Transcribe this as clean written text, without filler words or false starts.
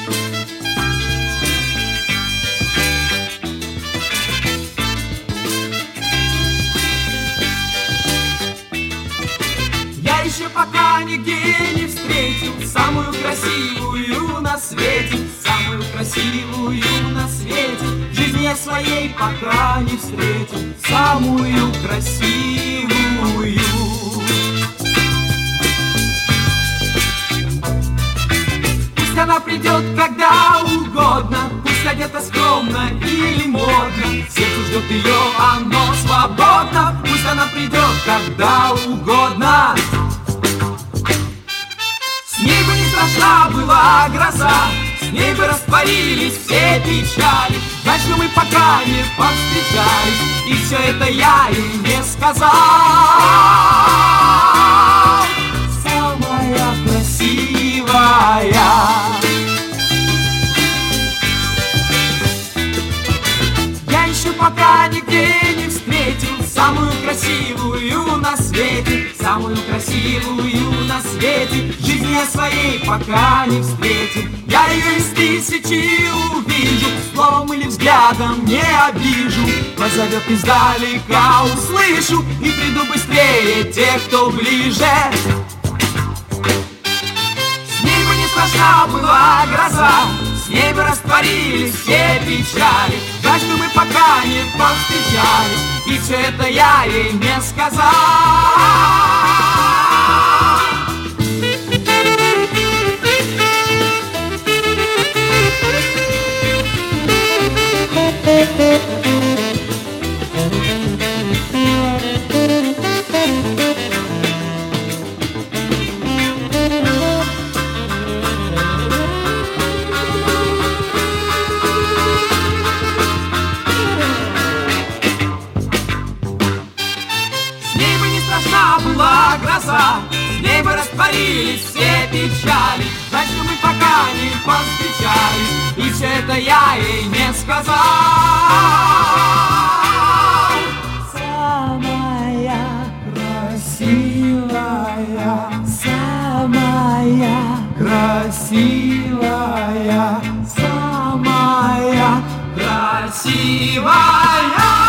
Я еще пока нигде не встретил самую красивую на свете, самую красивую на свете. В жизни я своей пока не встретил самую красивую. Пусть она придет когда угодно, пусть одета скромно или модно, сердце ждет ее, оно свободно. Пусть она придет когда угодно. С ней бы не страшна была гроза, с ней бы растворились все печали. Жаль, что мы пока не повстречались, и все это я ей не сказал. Самая красивая. Я еще пока нигде не встретил самую красивую на свете, самую красивую на свете. В жизни я своей пока не встретил. Я ее из тысячи увижу, словом или взглядом не обижу. Позовет издалека, услышу, и приду быстрее тех, кто ближе. С ней бы не страшна была гроза, с ней бы растворились все печали. Жаль, что мы пока не повстречались, и все это я ей не сказал. Страшна была гроза, с ней бы растворились все печали. Жаль, что мы пока не повстречались, и все это я ей не сказал. Самая красивая, самая красивая, самая красивая.